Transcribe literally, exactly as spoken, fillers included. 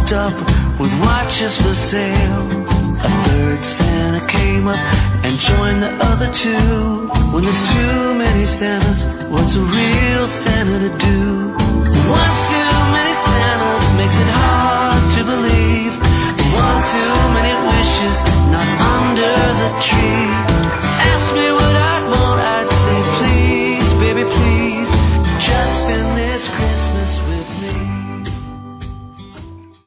locked up with watches for sale. A third Santa came up and joined the other two. When there's too many Santas, what's a real